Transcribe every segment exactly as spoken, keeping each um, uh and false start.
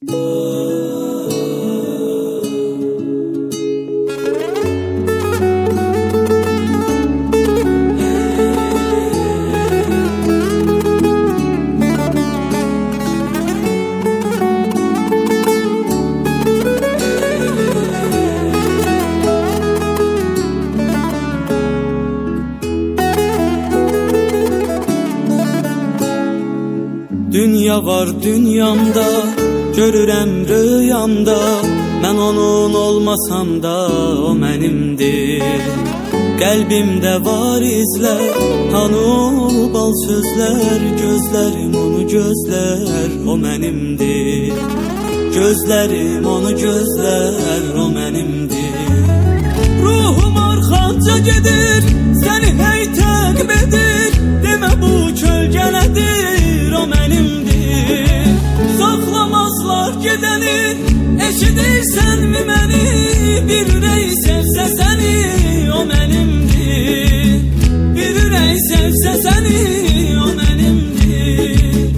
Dünya var dünyamda, görürəm rüyamda, mən onun olmasam da o mənimdir. Qəlbimdə var izlər, hanı o bal sözlər, gözlərim onu gözlər, o mənimdir. Gözlərim onu gözlər, o mənimdir. Ruhum arxanca gedir, səni hey təqib edir, demə bu kölgələdir, o mənimdir. Saxlamazlar gedəni, eşidirsənmi məni, bir ürək sevsə səni, o mənimdir. Bir ürək sevsə səni, o mənimdir.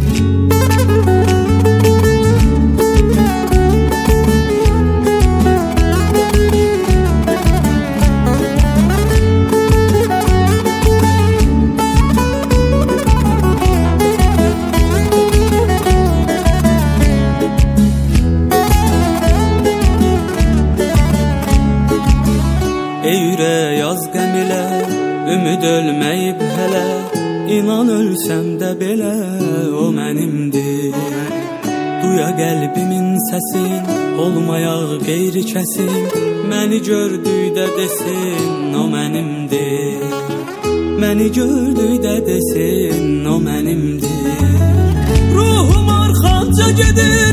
Ey ürək yaz qəm ilə, ümid ölməyib hələ, İnan ölsəm də belə o mənimdir. Duya qəlbimin səsin, olmayaq qeyri kəsin, məni gördükdə desin o mənimdir. Məni gördükdə desin o mənimdir. Ruhum arxanca gedir,